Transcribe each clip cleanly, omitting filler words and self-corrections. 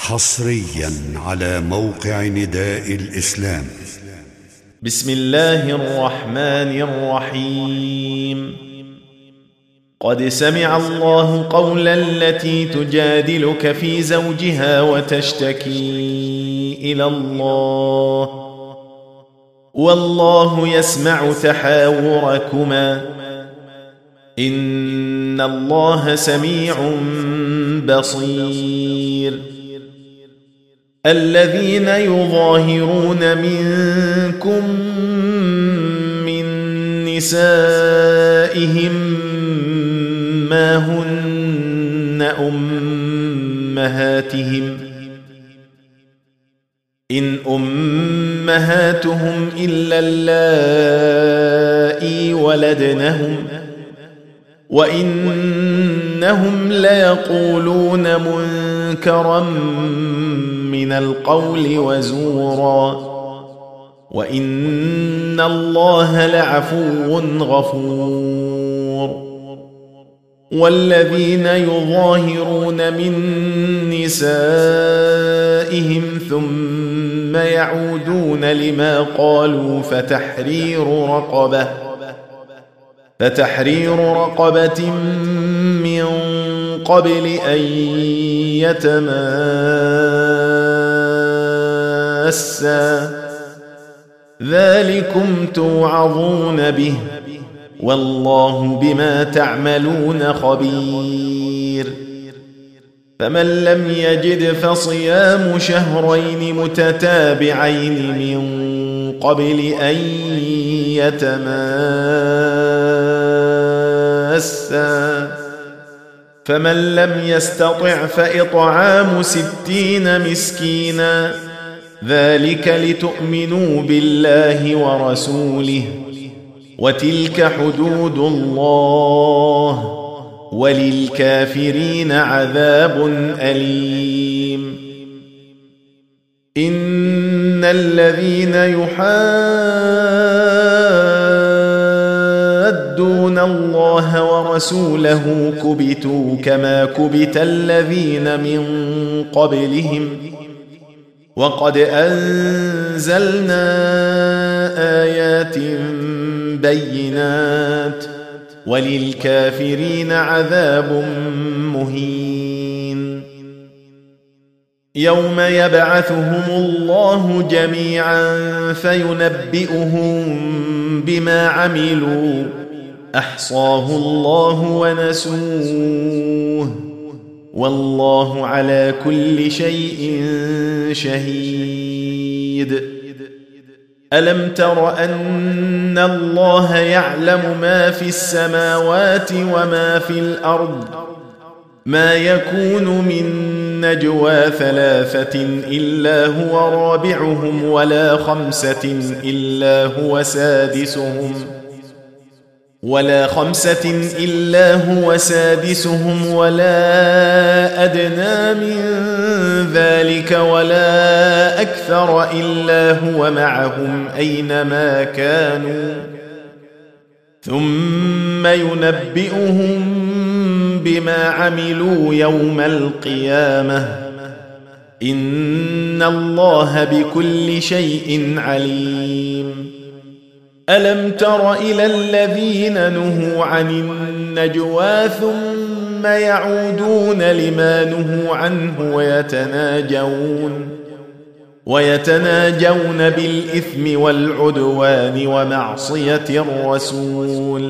حصريا على موقع نداء الإسلام. بسم الله الرحمن الرحيم. قد سمع الله قول التي تجادلك في زوجها وتشتكي إلى الله والله يسمع تحاوركما إن الله سميع بصير. الذين يظاهرون منكم من نسائهم ما هن أمهاتهم إن أمهاتهم إلا اللائي ولدنهم وإنهم ليقولون منكرا من القول وزورا وإن الله لعفو غفور. والذين يظاهرون من نسائهم ثم يعودون لما قالوا فتحرير رقبة من قبل أن يتماسا ذلكم توعظون به والله بما تعملون خبير. فمن لم يجد فصيام شهرين متتابعين من قبل أن يتماسا فمن لم يستطع فإطعام 60 مسكينا ذلك لتؤمنوا بالله ورسوله وتلك حدود الله وللكافرين عذاب أليم. إن الذين يحادون الله ورسوله كبتوا كما كبت الذين من قبلهم وقد أنزلنا آيات بينات وللكافرين عذاب مهين. يوم يبعثهم الله جميعا فينبئهم بما عملوا أحصاه الله ونسوه والله على كل شيء شهيد. ألم تر أن الله يعلم ما في السماوات وما في الأرض ما يكون من نجوى 3 إلا هو رابعهم ولا 5 إلا هو سادسهم ولا أدنى من ذلك ولا أكثر إلا هو معهم أينما كانوا ثم ينبئهم بما عملوا يوم القيامة إن الله بكل شيء عليم. ألم تر إلى الذين نهوا عن النجوى ثم يعودون لما نهوا عنه ويتناجون بالإثم والعدوان ومعصية الرسول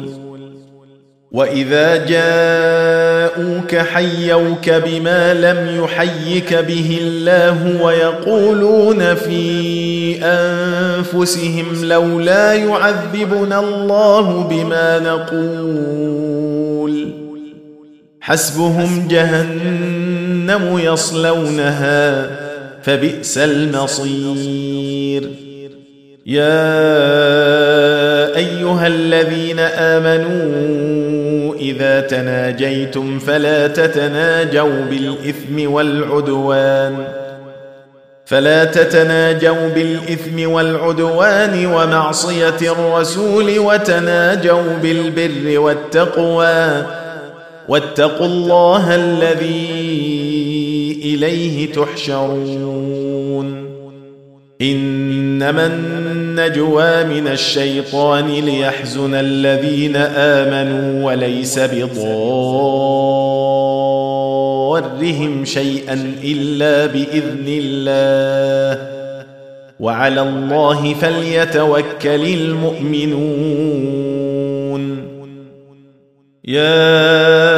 وإذا جاءوك حيوك بما لم يحيك به الله ويقولون في أنفسهم لولا يعذبنا الله بما نقول حسبهم جهنم يصلونها فبئس المصير. يا أيها الذين آمنوا إذا تناجيتم فلا تتناجوا بالإثم والعدوان ومعصية الرسول وتناجوا بالبر والتقوى واتقوا الله الذي إليه تحشرون إنما النجوى من الشيطان ليحزن الذين آمنوا وليس بضارهم شيئا إلا بإذن الله وعلى الله فليتوكل المؤمنون يا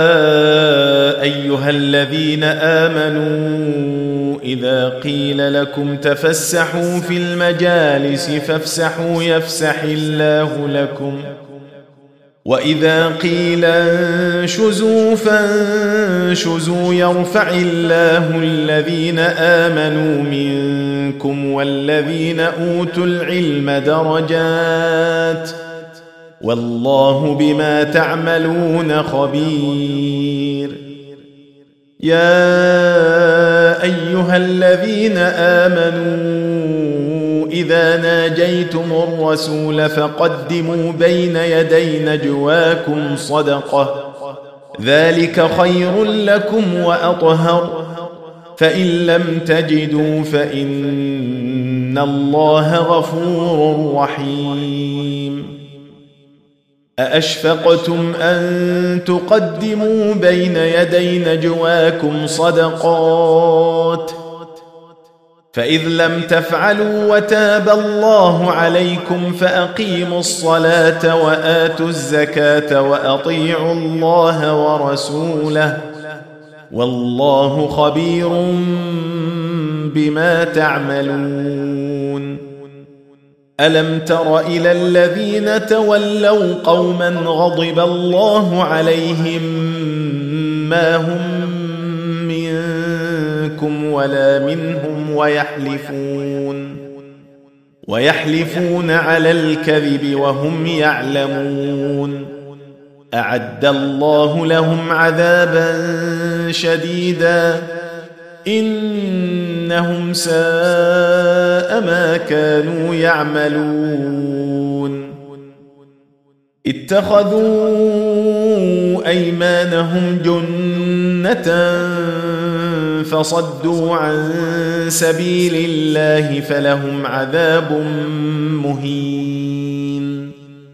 أيها الذين آمنوا إذا قيل لكم تفسحوا في المجالس فافسحوا يفسح الله لكم وإذا قيل انشزوا فانشزوا يرفع الله الذين آمنوا منكم والذين أوتوا العلم درجات والله بما تعملون خبير يا أيها الذين آمنوا إذا ناجيتم الرسول فقدموا بين يدي نجواكم صدقة ذلك خير لكم وأطهر فإن لم تجدوا فإن الله غفور رحيم أأشفقتم أن تقدموا بين يدي نجواكم صدقات فإذ لم تفعلوا وتاب الله عليكم فأقيموا الصلاة وآتوا الزكاة وأطيعوا الله ورسوله والله خبير بما تعملون ألم تر إلى الذين تولوا قوما غضب الله عليهم ما هم منكم ولا منهم ويحلفون على الكذب وهم يعلمون أعد الله لهم عذابا شديدا إنهم ساء ما كانوا يعملون اتخذوا أيمانهم جنة فصدوا عن سبيل الله فلهم عذاب مهين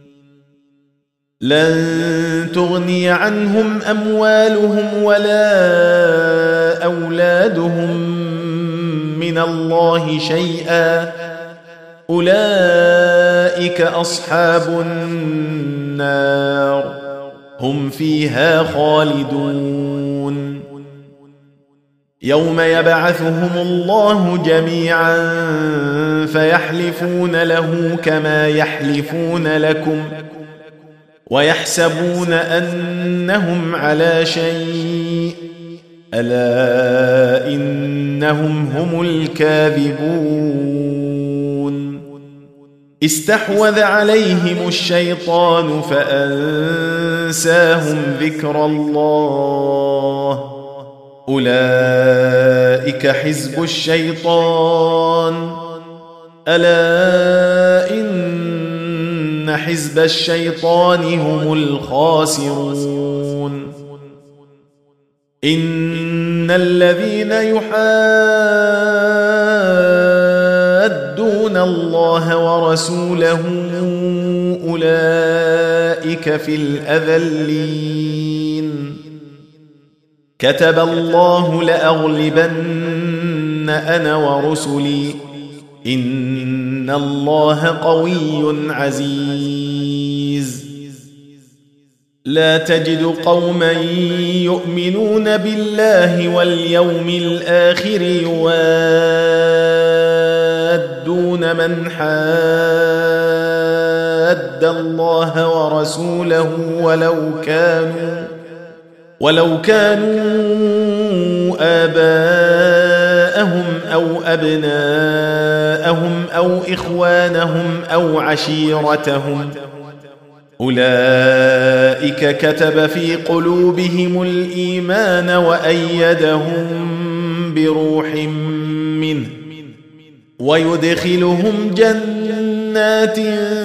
لن تغني عنهم أموالهم ولا أولادهم من الله شيئا أولئك أصحاب النار هم فيها خالدون يوم يبعثهم الله جميعا فيحلفون له كما يحلفون لكم ويحسبون أنهم على شيء ألا إنهم هم الكاذبون استحوذ عليهم الشيطان فأنساهم ذكر الله أولئك حزب الشيطان ألا إن حزب الشيطان هم الخاسرون إن الذين يحادون الله ورسوله أولئك في الأذلين كتب الله لأغلبن أنا ورسلي إن الله قوي عزيز لا تجد قوما يؤمنون بالله واليوم الآخر يوادون من حاد الله ورسوله ولو كانوا آباءهم أو أبناءهم أو إخوانهم أو عشيرتهم أولئك كتب في قلوبهم الإيمان وأيدهم بروح منه ويدخلهم جنات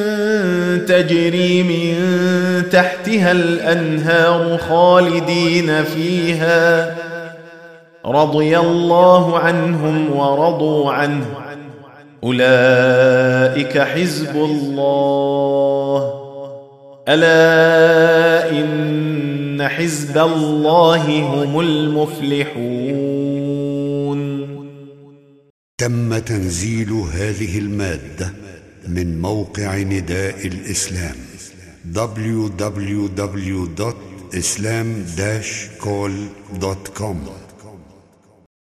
تجري من تحتها الأنهار خالدين فيها رضي الله عنهم ورضوا عنه أولئك حزب الله ألا إن حزب الله هم المفلحون. تم تنزيل هذه المادة من موقع نداء الإسلام www.islam-call.com